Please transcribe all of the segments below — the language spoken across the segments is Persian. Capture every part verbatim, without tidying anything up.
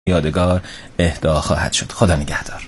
یادگار اهدا خواهد شد. خدا نگهدار.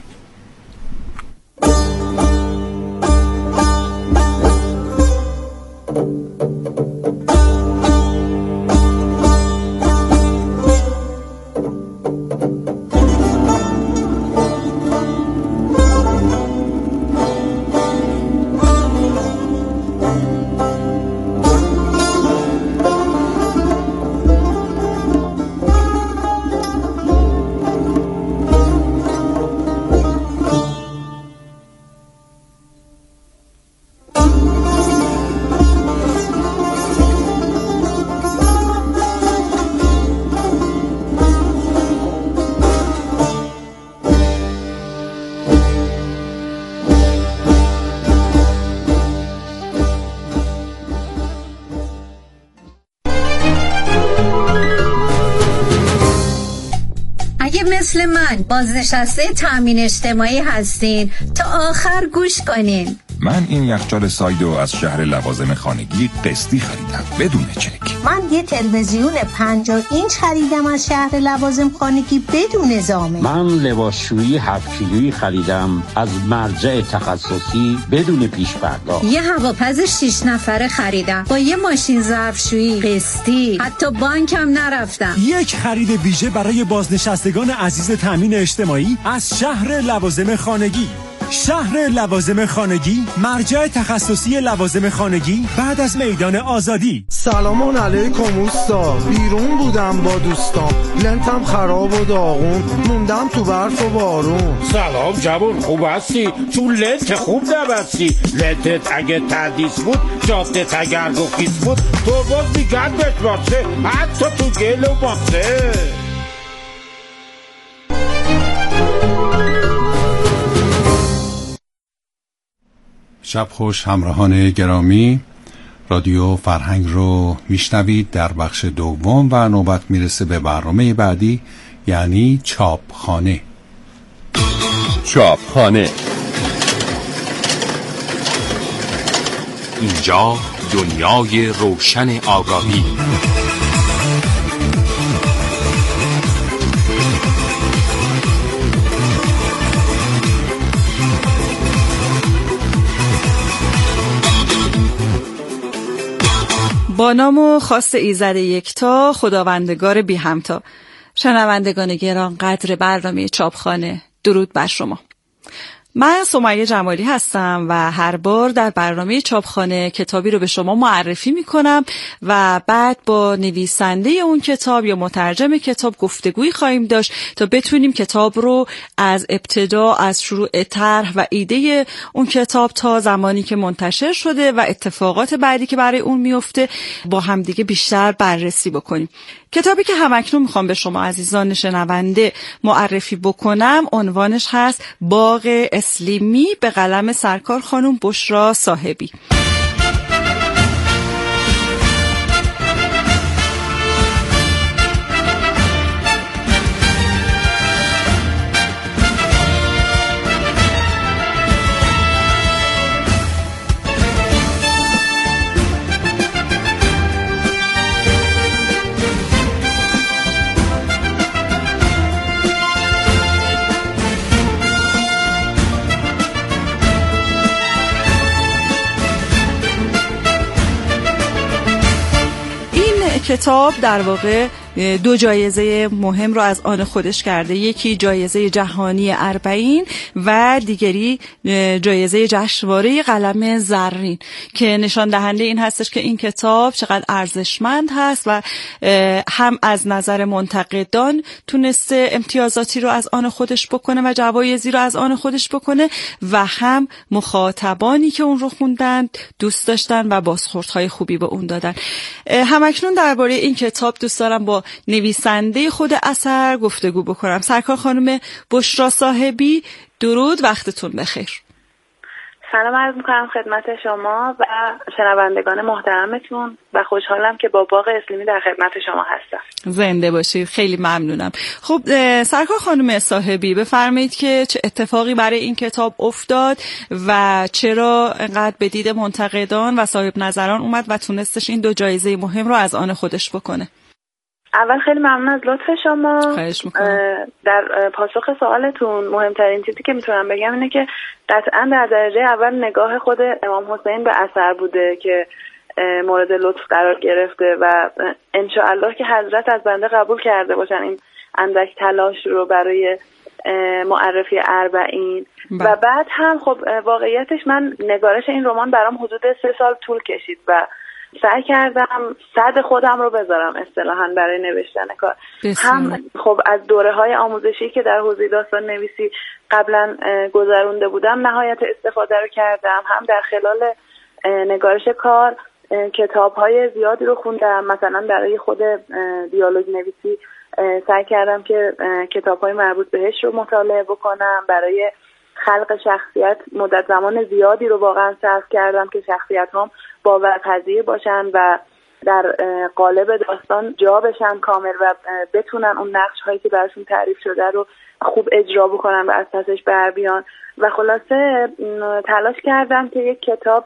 مثل من بازنشسته تامین اجتماعی هستین تا آخر گوش کنین. من این یخچال سایدو از شهر لوازم خانگی قسطی خریدم بدون چک. من یه تلویزیون پنجاه اینچ خریدم از شهر لوازم خانگی بدون زامن. من لباسشویی هفت کیلویی خریدم از مرجع تخصصی بدون پیش پرداخت. یه هواپز شش نفره خریدم با یه ماشین ظرفشویی قسطی، حتی بانکم نرفتم. یک خرید ویژه برای بازنشستگان عزیز تامین اجتماعی از شهر لوازم خانگی. شهر لوازم خانگی، مرجع تخصصی لوازم خانگی بعد از میدان آزادی. سلام علیکم اوستا، بیرون بودم با دوستام، لنتم خراب و داغون، موندم تو برف و بارون. سلام جوان، خوب هستی؟ چون لنت خوب نبستی. لنتت اگه تردیس بود، جادت اگر گفیز بود، تو باز میگرد بشباسه، حتی تو گل و باسه. شب خوش همراهان گرامی، رادیو فرهنگ رو میشنوید در بخش دوم و نوبت میرسه به برنامه بعدی، یعنی چاپخانه. چاپخانه، اینجا دنیای روشن آگاهی. با نام و خواست ایزد یکتا، خداوندگار بی همتا. شنوندگان گران قدر برنامه چاپخانه، درود بر شما. من سمیه جمالی هستم و هر بار در برنامه چاپخانه کتابی رو به شما معرفی میکنم و بعد با نویسنده اون کتاب یا مترجم کتاب گفتگویی خواهیم داشت تا بتونیم کتاب رو از ابتدا، از شروع طرح و ایده اون کتاب تا زمانی که منتشر شده و اتفاقات بعدی که برای اون میفته با همدیگه بیشتر بررسی بکنیم. کتابی که همکنون میخوام به شما عزیزان شنونده معرفی بکنم عنوانش هست باغ اسلیمی به قلم سرکار خانم بشرا صاحبی. کتاب در واقع دو جایزه مهم رو از آن خودش کرده، یکی جایزه جهانی اربعین و دیگری جایزه جشنواره قلم زرین که نشان دهنده این هستش که این کتاب چقدر ارزشمند هست و هم از نظر منتقدان تونسته امتیازاتی رو از آن خودش بکنه و جوایزی رو از آن خودش بکنه و هم مخاطبانی که اون رو خوندن دوست داشتن و بازخوردهای خوبی به اون دادن. همکنون درباره این کتاب دوست دارم با نویسنده خود اثر گفتگو بکنم. سرکار خانم بشرا صاحبی، درود، وقتتون بخیر. سلام عرض میکنم خدمت شما و شنوندگان محترمتون و خوشحالم که با باغ اسلیمی در خدمت شما هستم. زنده باشید، خیلی ممنونم. خب سرکار خانم صاحبی، بفرمایید که چه اتفاقی برای این کتاب افتاد و چرا انقدر به دید منتقدان و صاحب نظران اومد و تونستش این دو جایزه مهم رو از آن خودش بکنه؟ اول خیلی ممنون از لطف شما. خواهش میکنم. در پاسخ سوالتون مهمترین چیزی که میتونم بگم اینه که قطعا در درجه اول نگاه خود امام حسین به اثر بوده که مورد لطف قرار گرفته و انشاءالله که حضرت از بنده قبول کرده باشن این اندک تلاش رو برای معرفی اربعین. و بعد هم خب واقعیتش من نگارش این رمان برام حدود سه سال طول کشید و سعی کردم صد خودم رو بذارم اصطلاحاً برای نوشتن کار. هم خب از دوره‌های آموزشی که در حوزه داستان نویسی قبلا گذرونده بودم نهایت استفاده رو کردم، هم در خلال نگارش کار کتاب‌های زیادی رو خوندم. مثلا برای خود دیالوگ نویسی سعی کردم که کتاب‌های مربوط بهش رو مطالعه بکنم. برای خلق شخصیت مدت زمان زیادی رو واقعا صرف کردم که شخصیت‌هام باورپذیر باشن و در قالب داستان جا بشن کامل و بتونن اون نقش‌هایی که براشون تعریف شده رو خوب اجرا بکنن و از پسش بر بیان. و خلاصه تلاش کردم که یک کتاب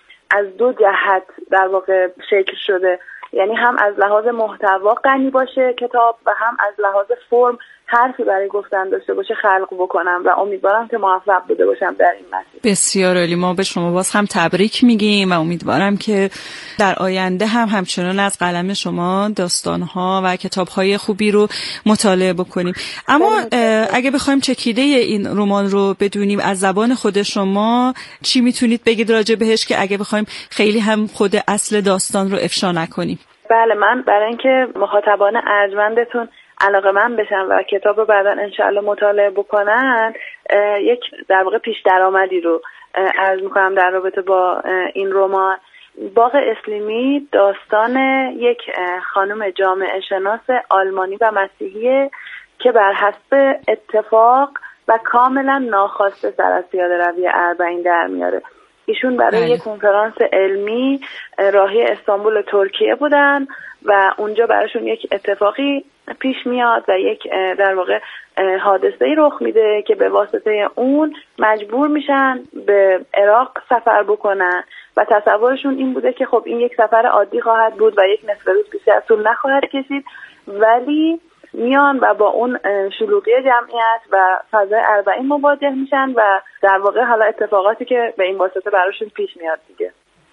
از دو جهت در واقع شکل شده، یعنی هم از لحاظ محتوا غنی باشه کتاب و هم از لحاظ فرم حرفی برای گفتن داشته باشه خلق بکنم و امیدوارم که موفق بوده باشم در این مسیر. بسیار عالی. ما به شما باز هم تبریک میگیم و امیدوارم که در آینده هم همچنان از قلم شما داستان‌ها و کتاب‌های خوبی رو مطالعه بکنیم. اما اگه بخوایم چکیده این رمان رو بدونیم از زبان خود شما چی میتونید بگید راجع بهش که اگه بخوایم خیلی هم خود اصل داستان رو افشا نکنیم؟ بله، من برای اینکه مخاطبان ارجمندتون علاقه من بشن و کتاب رو بعداً انشاءالله مطالعه بکنن یک در واقع پیش درآمدی رو عرض میکنم در رابطه با این رمان. باغ اسلیمی داستان یک خانم جامعه شناس آلمانی و مسیحیه که بر حسب اتفاق و کاملا ناخواسته سر از پیاده روی اربعین در میاره. ایشون برای یک کنفرانس علمی راهی استانبول ترکیه بودن و اونجا براشون یک اتفاقی پیش میاد و یک در واقع حادثه‌ای رخ میده که به واسطه اون مجبور میشن به عراق سفر بکنن و تصورشون این بوده که خب این یک سفر عادی خواهد بود و یک نصف روز بیشتر از طول نخواهد کشید، ولی میان و با اون شلوغی جمعیت و فضای اربعین مواجه میشن و در واقع حالا اتفاقاتی که به این واسطه براشون پیش میاد دیگه.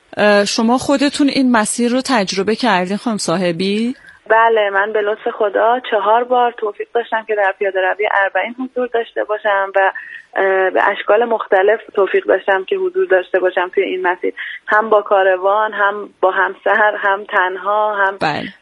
شما خودتون این مسیر رو تجربه کردین خانم صاحبی؟ بله، من به لطف خدا چهار بار توفیق داشتم که در پیاده روی اربعین حضور داشته باشم و به اشکال مختلف توفیق داشتم که حضور داشته باشم توی این مسیر، هم با کاروان، هم با همسر، هم تنها، هم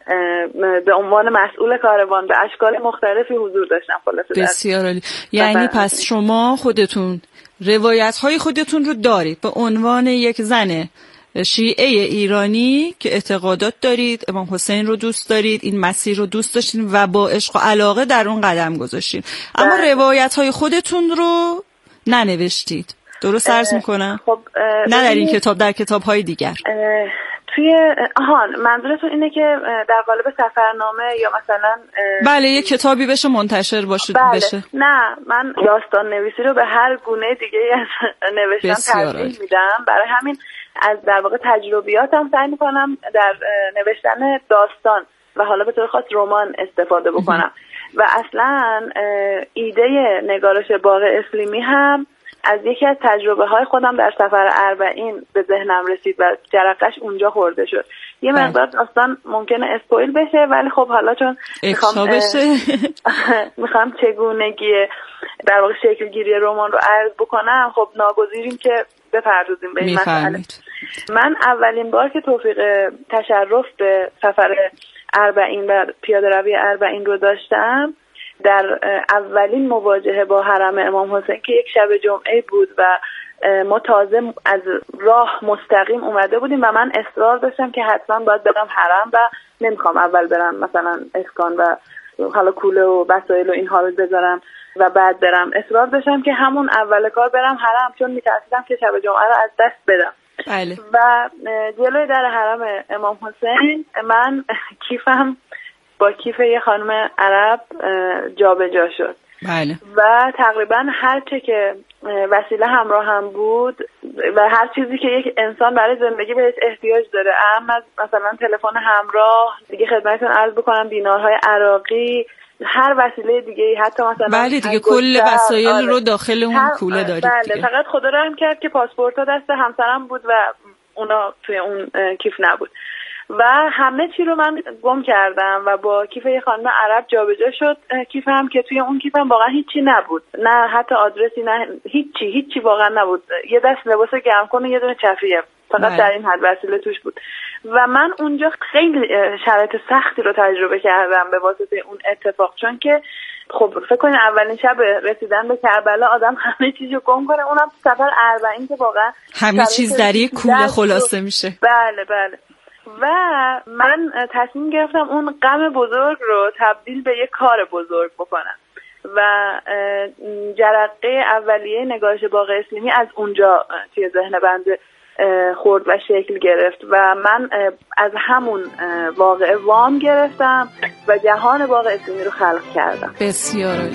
به عنوان مسئول کاروان به اشکال مختلفی حضور داشتم. خلاصه بسیار عالی. یعنی پس شما خودتون روایت های خودتون رو دارید به عنوان یک زن شیعه ایرانی که اعتقادات دارید، امام حسین رو دوست دارید، این مسیر رو دوست داشتین و با عشق و علاقه در اون قدم گذاشتین، اما روایت های خودتون رو ننوشتید. درست عرض میکنم؟ خب نه در این کتاب، در کتاب های دیگر. توی آهان منظورتون اینه که در قالب سفرنامه یا مثلا بله یک کتابی بشه منتشر باشه؟ بله. بشه. نه، من داستان نویسی رو به هر گونه دیگه از نوشتن ترجیح میدم. برای همین از در واقع تجربیاتم سعی میکنم در نوشتن داستان و حالا به طور خاص رمان استفاده بکنم. و اصلا ایده نگارش باغ اسلیمی هم از یکی از تجربه های خودم در سفر اربعین به ذهنم رسید و جرقش اونجا خورده شد. یه مقدار داستان ممکنه اسپویل بشه، ولی خب حالا چون میخوام میخوام چگونگی در واقع شکل گیری رمان رو عرض بکنم، خب ناگزیریم که بپردازیم به این مسئله. من اولین بار که توفیق تشرف به سفر اربعین و پیاده روی اربعین رو داشتم در اولین مواجهه با حرم امام حسین که یک شب جمعه بود و ما تازه از راه مستقیم اومده بودیم و من اصرار داشتم که حتما باید برم حرم و نمیخوام اول برم مثلا اسکان و حالا کوله و وسایل و اینها رو بذارم و بعد برم. اصرار داشتم که همون اول کار برم حرم، چون میترسیدم که شب جمعه رو از دست بدم. بله. و جلوی در حرم امام حسین من کیفم با کیف یه خانم عرب جا به جا شد بله. و تقریبا هر چه که وسیله همراه هم بود و هر چیزی که یک انسان برای زندگی بهش احتیاج داره، اما از مثلا تلفن همراه، دیگه خدمتتون عرض بکنم دینارهای عراقی، هر وسیله دیگه، حتی مثلا بله دیگه کل وسایل آره. رو داخل اون هر... کوله دارید بله دیگه. فقط خدا رحم کرد که پاسپورت دست همسرم بود و اونا توی اون کیف نبود و همه چی رو من گم کردم و با کیف یه خانم عرب جابجا شد کیفم که توی اون کیفم واقعا هیچی نبود، نه حتی آدرسی، نه هیچی هیچی واقعا نبود، یه دست لباس گرم کنه یه دونه چفیه فقط بله. در این حد وسیله توش بود و من اونجا خیلی شرایط سختی رو تجربه کردم به واسطه اون اتفاق، چون که خب فکر کنید اولین شب رسیدن به کربلا آدم همه چیزو گم کنه، اونم سفر اربعین که واقعا همه چیز در یک کوله خلاصه میشه. بله بله. و من تصمیم گرفتم اون غم بزرگ رو تبدیل به یک کار بزرگ بکنم و جرقه اولیه نگارش باغ اسلیمی از اونجا توی ذهن بنده خورد و شکل گرفت و من از همون واقعه وام گرفتم و جهان باغ اسلیمی رو خلق کردم. بسیار عالی.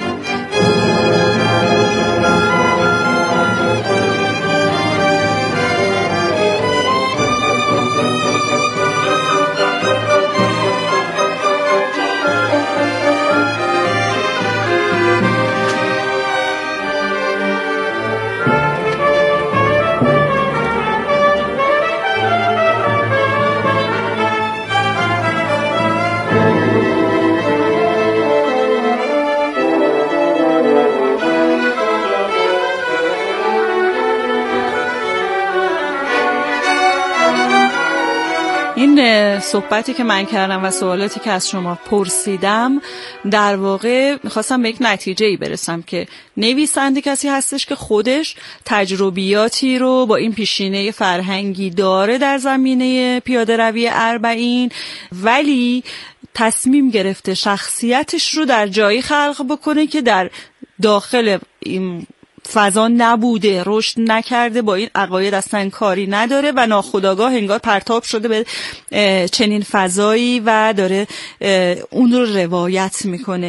این صحبتی که من کردم و سوالاتی که از شما پرسیدم در واقع میخواستم به یک نتیجه‌ای برسم که نویسنده کسی هستش که خودش تجربیاتی رو با این پیشینه فرهنگی داره در زمینه پیاده روی اربعین، ولی تصمیم گرفته شخصیتش رو در جایی خلق بکنه که در داخل این فضا نبوده، رشد نکرده، با این عقاید اصلا کاری نداره و ناخودآگاه انگار پرتاب شده به چنین فضایی و داره اون رو روایت میکنه.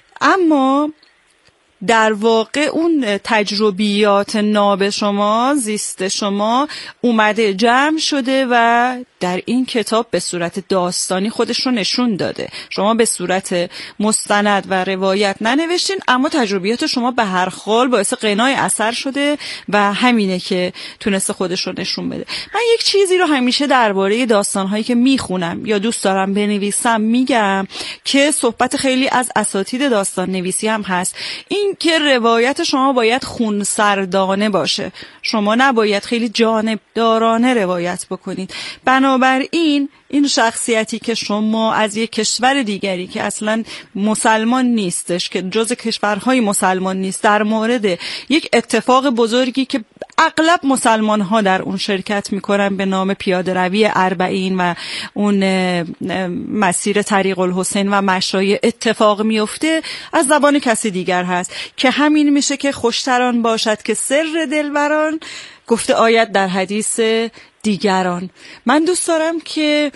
اما در واقع اون تجربیات ناب شما، زیست شما اومده جمع شده و در این کتاب به صورت داستانی خودش رو نشون داده. شما به صورت مستند و روایت ننوشتین، اما تجربیات شما به هر حال باعث غنای اثر شده و همینه که تونسته خودش رو نشون بده. من یک چیزی رو همیشه درباره داستان‌هایی که میخونم یا دوست دارم بنویسم میگم که صحبت خیلی از اساتید داستان نویسی هم هست، این که روایت شما باید خونسردانه باشه، شما نباید خیلی جانبدارانه روایت بکنید. بنابراین این شخصیتی که شما از یک کشور دیگری که اصلا مسلمان نیستش، که جز کشورهای مسلمان نیست، در مورد یک اتفاق بزرگی که اغلب مسلمان ها در اون شرکت میکنن به نام پیاده روی اربعین و اون مسیر طریق الحسین و مشایع اتفاق میفته، از زبان کسی دیگر هست که همین میشه که خوشتران باشد که سر دلبران گفته آید در حدیث دیگران. من دوست دارم که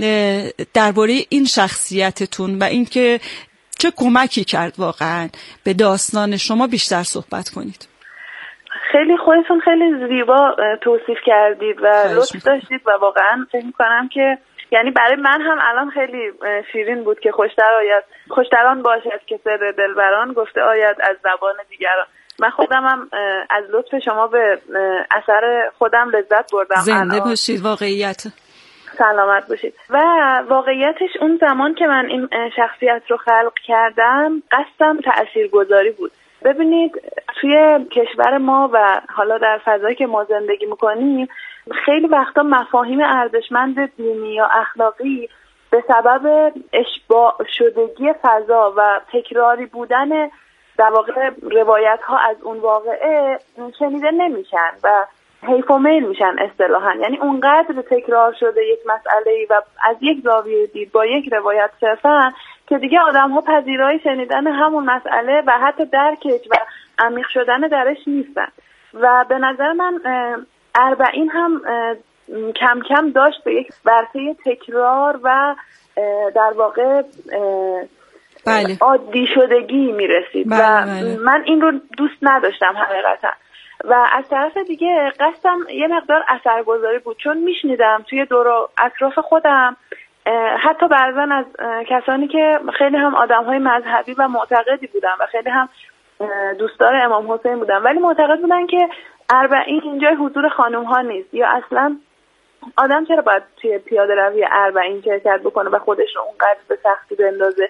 درباره این شخصیتتون و اینکه چه کمکی کرد واقعا به داستان شما بیشتر صحبت کنید. خیلی خودتون خیلی زیبا توصیف کردید و لطف داشتید و واقعا فکر می‌کنم که یعنی برای من هم الان خیلی شیرین بود که خوشتر آید خوشتران باشد که سر دلبران گفته آید از زبان دیگران. من خودم هم از لطف شما به اثر خودم لذت بردم. زنده باشید. واقعیت سلامت باشید. و واقعیتش اون زمان که من این شخصیت رو خلق کردم قصدم تاثیرگذاری بود. ببینید توی کشور ما و حالا در فضایی که ما زندگی میکنیم خیلی وقتا مفاهیم ارزشمند دینی یا اخلاقی به سبب اشباع شدگی فضا و تکراری بودن در واقع روایت ها از اون واقعه شنیده نمیشن و حیف و میل میشن اصطلاحاً. یعنی اونقدر تکرار شده یک مسئله و از یک زاویه دید با یک روایت صرفاً که دیگه آدم ها پذیرای شنیدن همون مسئله و حتی درکش و عمیق شدن درش نیستن. و به نظر من اربعین هم کم کم داشت به یک ورطه تکرار و در واقع بله. عادی شدگی میرسید بله، و بله. من این رو دوست نداشتم حقیقتا. و از طرف دیگه قصدم یه مقدار اثرگذاری بود، چون میشنیدم توی دور اطراف خودم حتی بعضن از کسانی که خیلی هم آدم‌های مذهبی و معتقدی بودن و خیلی هم دوستدار امام حسین بودن، ولی معتقد بودن که اربعین اینجای حضور خانوم‌ها نیست، یا اصلا آدم چرا باید توی پیاده روی اربعین شرکت بکنه و خودش رو اونقدر به سختی بندازه.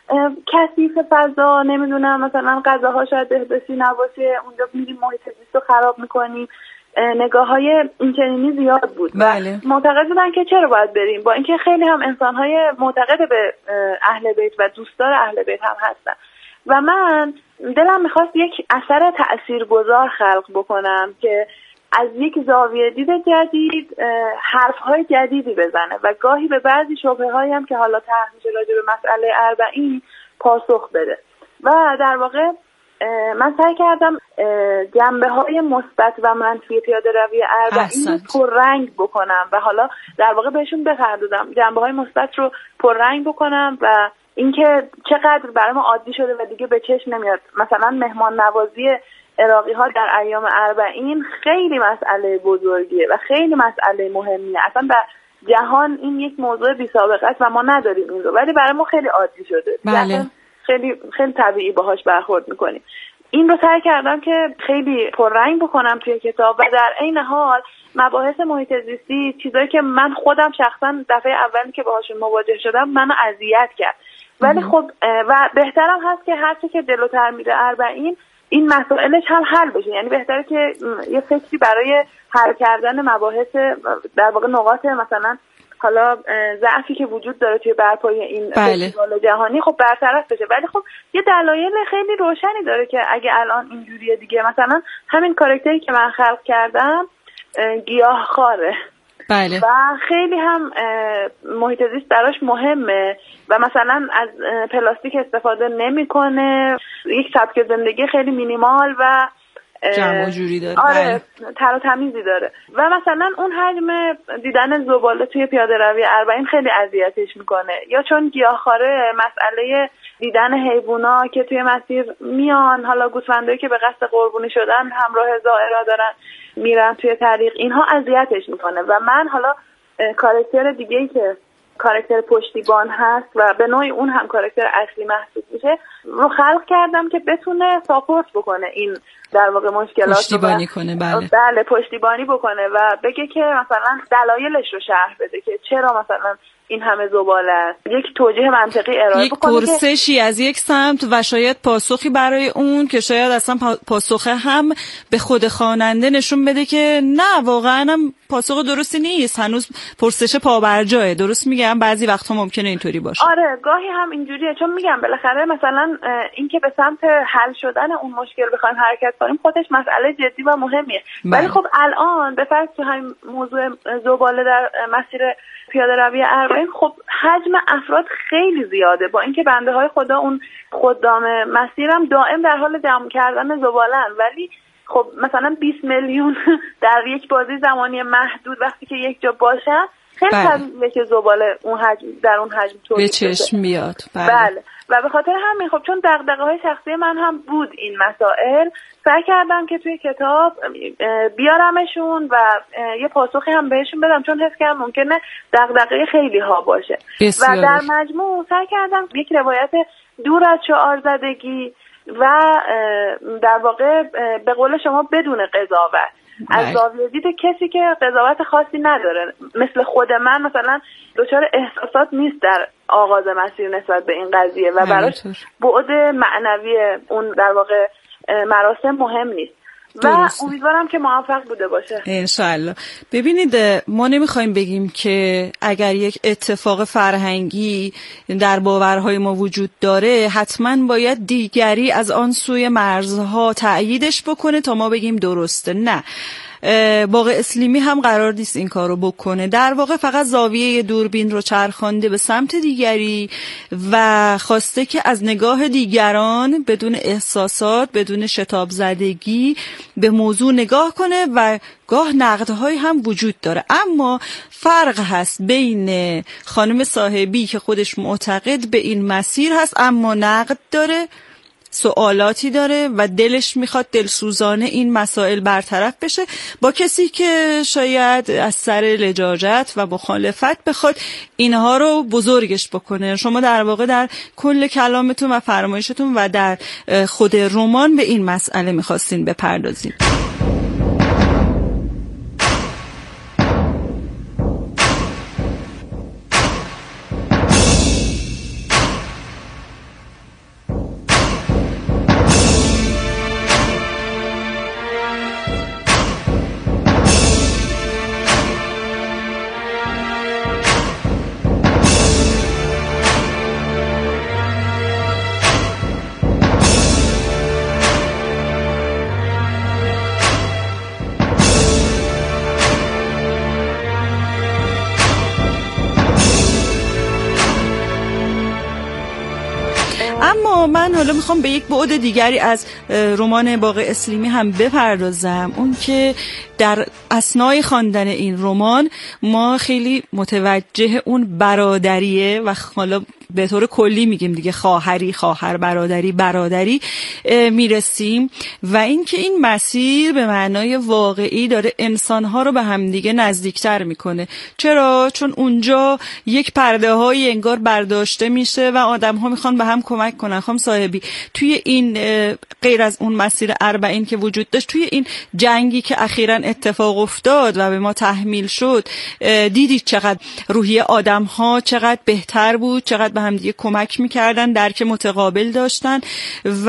کثیف فضا، نمیدونم مثلا غذاها شاید بهداشتی نباشه، اونجا میریم محیط زیست رو خراب میکنیم، نگاه های اینچنینی زیاد بود. بله. معتقد بودن که چرا باید بریم، با اینکه خیلی هم انسان‌های معتقد به اهل بیت و دوستدار اهل بیت هم هستن. و من دلم میخواست یک اثر تأثیرگذار خلق بکنم که از یک زاویه دید جدید حرف‌های جدیدی بزنه و گاهی به بعضی شبهه‌هایی هم که حالا طرح میشه راجع به مسئله اربعین پاسخ بده. و در واقع من سعی کردم جنبه‌های مثبت و منفی پیاده روی اربعین رو پررنگ بکنم و حالا در واقع بهشون بپردازم، جنبه‌های مثبت رو پررنگ بکنم و اینکه چقدر برای ما عادی شده و دیگه به چشم نمیاد. مثلا مهمان نوازی عراقی ها در ایام اربعین خیلی مسئله بزرگیه و خیلی مسئله مهمیه، اصلا در جهان این یک موضوع بی سابقه است و ما نداریم این رو، ولی برای ما خیلی عادی شده. بله. خیلی خیلی طبیعی باهاش برخورد میکنیم. این رو سعی کردم که خیلی پررنگ بکنم توی کتاب و در عین حال مباحث محیط زیستی، چیزایی که من خودم شخصا دفعه اولی که باهاشون مواجه شدم منو اذیت کرد، ولی خب و بهترم هست که هرچی که جلوتر میره اربعین این مسائلش هم حل بشه، یعنی بهتره که یه فکری برای حل کردن مباحث در واقع نقاط مثلا حالا ضعفی که وجود داره توی برپایی این فستیوال جهانی خب برطرف بشه. ولی خب یه دلایل خیلی روشنی داره که اگه الان اینجوریه دیگه، مثلا همین کاراکتری که من خلق کردم گیاهخواره. بله. و خیلی هم محیط زیست براش مهمه و مثلا از پلاستیک استفاده نمیکنه، یک سبک زندگی خیلی مینیمال و جمع و جوری داره. آره تر و تمیزی داره و مثلا اون حجم دیدن زباله توی پیاده روی اربعین خیلی اذیتش میکنه، یا چون گیاهخواره مسئله دیدن حیوونا که توی مسیر میان، حالا گوسفندایی که به قصد قربونی شدن همراه زائرا دارن میرن توی طریق، اینها اذیتش میکنه. و من حالا کاراکتر دیگه‌ای که کاراکتر پشتیبان هست و به نوعی اون هم کاراکتر اصلی محسوب میشه رو خلق کردم که بتونه ساپورت بکنه این در واقع مشکلات، پشتیبانی کنه. بله بله پشتیبانی بکنه و بگه که مثلا دلایلش رو شرح بده که چرا مثلا این همه زباله است، یک توجیه منطقی ارائه یک بکنه، یک پرسشی از یک سمت و شاید پاسخی برای اون که شاید اصلا پاسخ هم به خود خواننده نشون بده که نه واقعا هم پاسخ درستی نیست، هنوز پرسش پابرجاه. درست میگم بعضی وقتا ممکنه اینطوری باشه. آره گاهی هم اینجوریه، چون میگم بالاخره مثلا این که به سمت حل شدن اون مشکل بخوایم حرکت کنیم خودش مسئله جدی و مهمیه. بله. ولی خب الان به فرض تو همین موضوع زباله در مسیر پیاده روی اربعین خب حجم افراد خیلی زیاده، با اینکه بنده های خدا اون خدام مسیرم دائم در حال جمع کردن زباله‌اند، ولی خب مثلا بیست میلیون در یک بازی زمانی محدود وقتی که یک جا باشن خیلی طبیعیه که زباله اون حجم در اون حجم تولید به چشم میاد. بله. بله و به خاطر همین خب چون دغدغه‌های شخصی من هم بود این مسائل، سعی کردم که توی کتاب بیارمشون و یه پاسخی هم بهشون بدم، چون حس کردم ممکنه دغدغه خیلی ها باشه. بسیار. و در مجموع سعی کردم یک روایت دور از شعار زدگی و در واقع به قول شما بدون قضاوت، از زاویه دید کسی که قضاوت خاصی نداره، مثل خود من مثلا دچار احساسات نیست در آغاز مسیر نسبت به این قضیه و براش بعد معنوی اون در واقع مراسم مهم نیست و امیدوارم که موفق بوده باشه انشالله. ببینید ما نمیخوایم بگیم که اگر یک اتفاق فرهنگی در باورهای ما وجود داره حتما باید دیگری از آن سوی مرزها تأییدش بکنه تا ما بگیم درسته. نه، باغ اسلیمی هم قرار نیست این کارو بکنه. در واقع فقط زاویه دوربین رو چرخانده به سمت دیگری و خواسته که از نگاه دیگران بدون احساسات، بدون شتاب زدگی به موضوع نگاه کنه و گاه نقدهایی هم وجود داره. اما فرق هست بین خانم صاحبی که خودش معتقد به این مسیر هست اما نقد داره، سوالاتی داره و دلش میخواد دلسوزانه این مسائل برطرف بشه، با کسی که شاید از سر لجاجت و مخالفت بخواد اینها رو بزرگش بکنه. شما در واقع در کل کلامتون و فرمایشتون و در خود رمان به این مسئله میخواستین بپردازین. اما من حالا میخوام به یک بعد دیگری از رمان باغ اسلیمی هم بپردازم، اون که در اثنای خواندن این رمان ما خیلی متوجه اون برادریه و حالا به طور کلی میگیم دیگه خواهری، خواهر، برادری، برادری میرسیم و اینکه این مسیر به معنای واقعی داره انسانها رو به هم دیگه نزدیکتر میکنه. چرا؟ چون اونجا یک پرده های انگار برداشته میشه و آدم ها میخوان به هم کمک کنن. خانم صاحبی توی این غیر از اون مسیر اربعین که وجود داشت، توی این جنگی که اخیراً اتفاق افتاد و به ما تحمیل شد، دیدید چقدر روحیه آدم ها چقدر بهتر بود، چقدر به هم دیگه کمک میکردن، درک متقابل داشتن و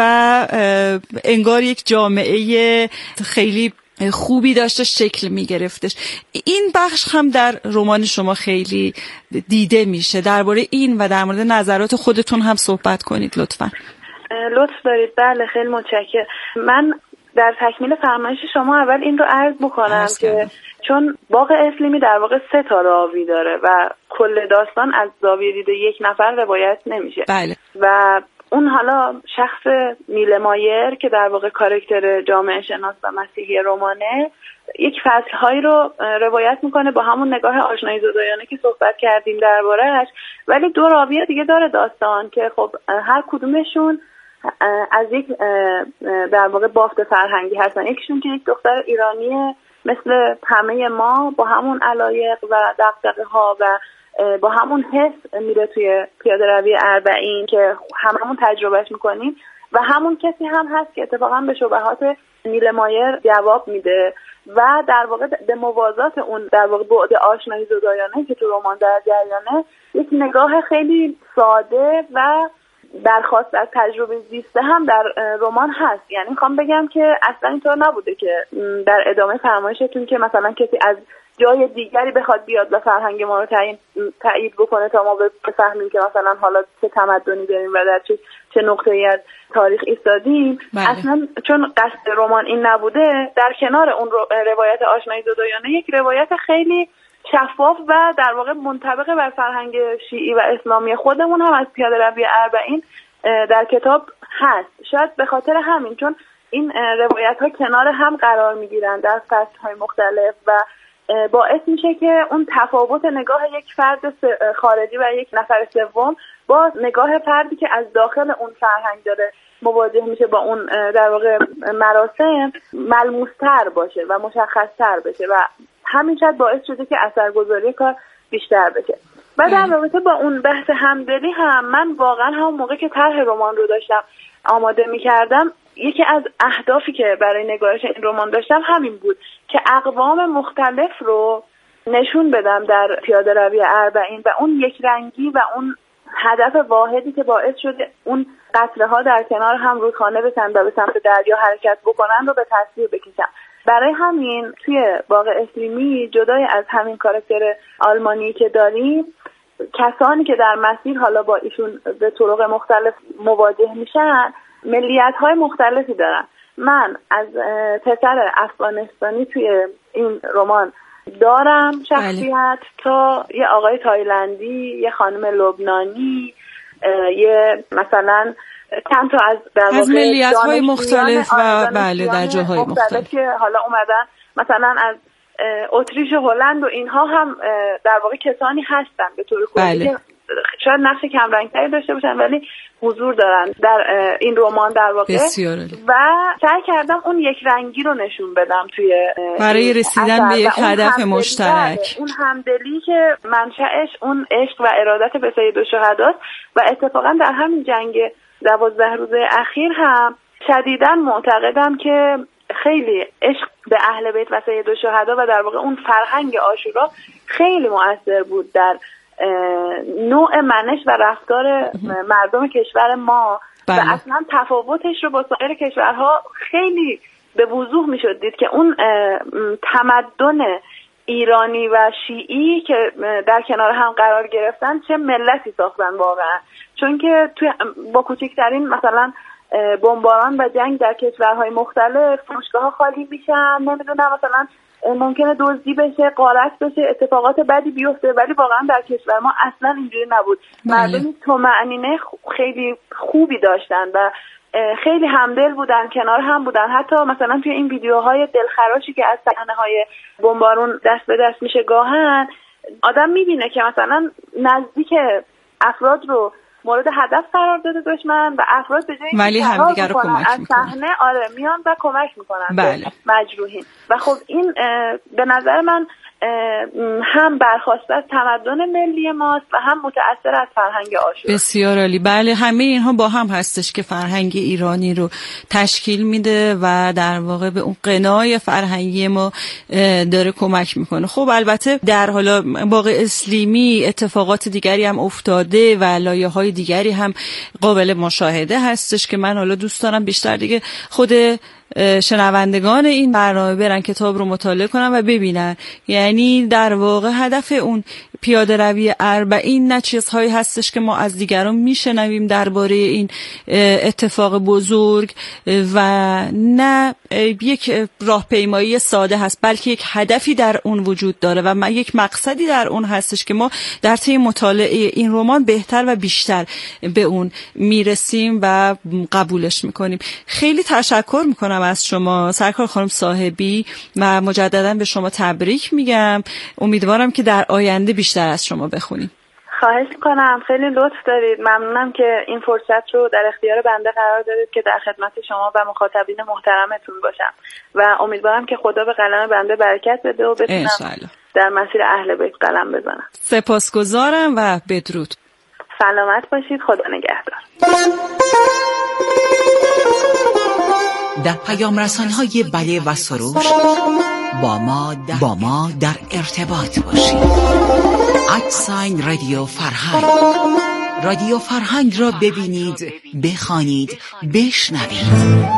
انگار یک جامعه خیلی خوبی داشته شکل میگرفتش. این بخش هم در رمان شما خیلی دیده میشه. درباره این و در مورد نظرات خودتون هم صحبت کنید لطفاً. لطف دارید. بله خیلی متشکرم. من در تکمیل فرمایش شما اول این رو عرض بکنم که چون باغ اسلیمی در واقع سه تا راوی داره و کل داستان از زاویه دید یک نفر روایت نمیشه. بله. و اون حالا شخص نیل مایر که در واقع کاراکتر جامعه شناس و مسیحی رمانه، یک فصل‌هایی رو روایت میکنه با همون نگاه آشنایی زدایانه که صحبت کردیم درباره‌اش، ولی دو راوی دیگه داره داستان که خب هر کدومشون از یک در واقع بافت فرهنگی هستن. یکیشون که یک دختر ایرانی مثل همه ما با همون علایق و دغدغه ها و با همون حس میره توی پیاده روی اربعین که هممون تجربهش میکنیم و همون کسی هم هست که اتفاقا به شبهات نیل مایر جواب میده و در واقع به موازات اون در واقع بعد آشنایی زدایانه که تو رمان در جریانه، یک نگاه خیلی ساده و درخواست از تجربه زیسته هم در رمان هست. یعنی میخوام بگم که اصلا اینطور نبوده که در ادامه فرمایشتون که مثلا کسی از جای دیگری بخواد بیاد و فرهنگ ما رو تایید بکنه تا ما بفهمیم که مثلا حالا چه تمدنی داریم و در چه چه نقطه‌ای از تاریخ ایستادیم. بله. اصلا چون قصد رمان این نبوده، در کنار اون روایت آشنایی زدایانه یک روایت خیلی شفاف و در واقع منطبق بر فرهنگ شیعی و اسلامی خودمون هم از پیاده روی اربعین در کتاب هست. شاید به خاطر همین، چون این روایت ها کنار هم قرار میگیرن در فصل های مختلف و باعث میشه که اون تفاوت نگاه یک فرد خارجی و یک نفر سوم با نگاه فردی که از داخل اون فرهنگ داره مواجه میشه با اون در واقع مراسم ملموس‌تر باشه و مشخص‌تر بشه و همین شاید باعث شده که اثرگذاری کار بیشتر بشه. و در رابطه با اون بحث همدلی هم من واقعا همون موقع که طرح رمان رو داشتم آماده می‌کردم، یکی از اهدافی که برای نگارش این رمان داشتم همین بود که اقوام مختلف رو نشون بدم در پیاده روی اربعین و اون یک رنگی و اون هدف واحدی که باعث شده اون قطره ها در کنار هم رودخانه بشن و به سمت دریا حرکت بکنن رو به تصویر بکشم. برای همین توی باغ اسلیمی جدای از همین کاراکتر آلمانی که داریم، کسانی که در مسیر حالا با ایشون به طرق مختلف مواجه میشن ملیت های مختلفی دارن من از پسر افغانستانی توی این رمان دارم شخصیت، بله. تا یه آقای تایلندی، یه خانم لبنانی، یه مثلا چند تا از در از ملیت‌های مختلف و بله در جاهای مختلف, مختلف که حالا اومدن، مثلا از اتریش و هلند و اینها هم در واقع کسانی هستن به طور کلی که شاید نقش کم رنگ‌تری داشته باشن ولی حضور دارن در این رمان در واقع. بسیار. و سعی کردم اون یک رنگی رو نشون بدم توی برای رسیدن به یک هدف مشترک، اون همدلی که منشأش اون عشق و ارادت به سید الشهداست. و اتفاقا در همین جنگ دوازده روزه اخیر هم شدیداً معتقدم که خیلی عشق به اهل بیت و سید الشهدا و در واقع اون فرهنگ عاشورا خیلی مؤثر بود در نوع منش و رفتار مردم کشور ما. بله. و اصلا تفاوتش رو با سایر کشورها خیلی به وضوح میشد دید که اون تمدن ایرانی و شیعی که در کنار هم قرار گرفتن چه ملتی ساختن واقعا، چون که توی با کوچکترین مثلا بمباران و جنگ در کشورهای مختلف فروشگاه‌ها خالی میشن، نمیدونم مثلا ممکنه دزدی بشه، غارت بشه، اتفاقات بدی بیفته، ولی واقعا در کشور ما اصلا اینجوری نبود. مردم طمأنینه خیلی خوبی داشتن و خیلی همدل بودن، کنار هم بودن. حتی مثلا توی این ویدیوهای دلخراشی که از صحنه‌های بمبارون دست به دست میشه گاهن، آدم میبینه که مثلا نزدیک افراد رو مورد هدف قرار داده دشمن و افراد به جای ولی همدیگر رو کمک از صحنه آره میان و کمک میکنن بله. به مجروحین. و خب این به نظر من هم برخواسته از تمدن ملی ماست و هم متأثر از فرهنگ عاشورا. بسیار عالی. بله همه اینها با هم هستش که فرهنگ ایرانی رو تشکیل میده و در واقع به اون غنای فرهنگی ما داره کمک میکنه. خب البته در حالا باغ اسلیمی اتفاقات دیگری هم افتاده و لایه‌های دیگری هم قابل مشاهده هستش که من حالا دوست دارم بیشتر دیگه خود شنوندگان این برنامه برن کتاب رو مطالعه کنن و ببینن. یعنی در واقع هدف اون پیاده روی اربعین نه چیزهایی هستش که ما از دیگران میشنویم درباره این اتفاق بزرگ و نه یک راهپیمایی ساده هست، بلکه یک هدفی در اون وجود داره و یک مقصدی در اون هستش که ما در طی مطالعه این رمان بهتر و بیشتر به اون میرسیم و قبولش میکنیم. خیلی تشکر میکنم از شما سرکار خانم صاحبی و مجددا به شما تبریک میگم. امیدوارم که در آینده بیشتر از شما بخونیم. خواهش میکنم، خیلی لطف دارید. ممنونم که این فرصت رو در اختیار بنده قرار دادید که در خدمت شما و مخاطبین محترمتون باشم و امیدوارم که خدا به قلم بنده برکت بده و بتونم در مسیر اهل بیت قلم بزنم. سپاسگزارم و بدرود. سلامت باشید. خدا نگهدار. در پیام رسان‌های بله و سروش با ما در, با ما در ارتباط باشید. ادساین رادیو فرهنگ. رادیو فرهنگ را ببینید، بخوانید، بشنوید.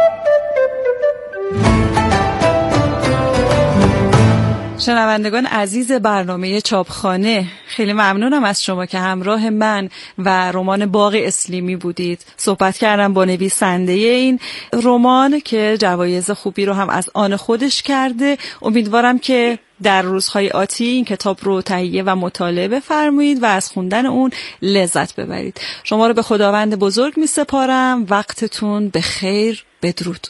شنوندگان عزیز برنامه چاپخانه، خیلی ممنونم از شما که همراه من و رمان باغ اسلیمی بودید. صحبت کردم با نویسنده این رمان که جوایز خوبی رو هم از آن خودش کرده. امیدوارم که در روزهای آتی این کتاب رو تهیه و مطالعه بفرمایید و از خوندن اون لذت ببرید. شما رو به خداوند بزرگ می سپارم. وقتتون به خیر. بدرود.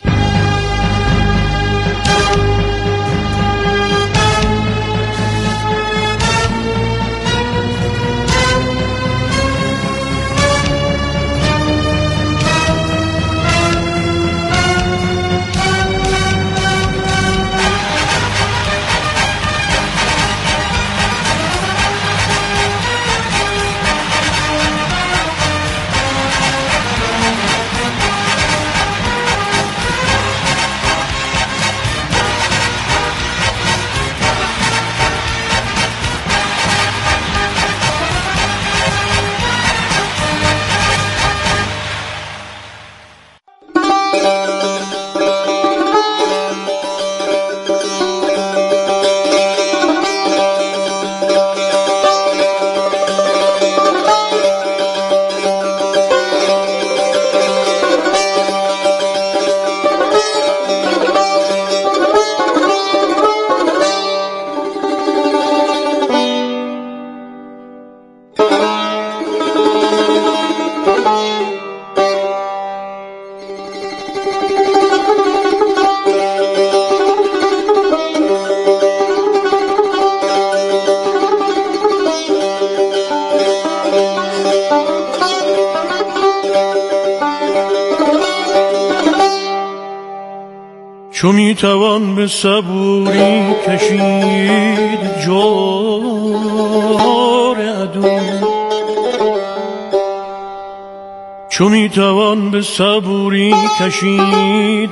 چو میتوان به صبوری کشید جور عدو، چو میتوان به صبوری کشید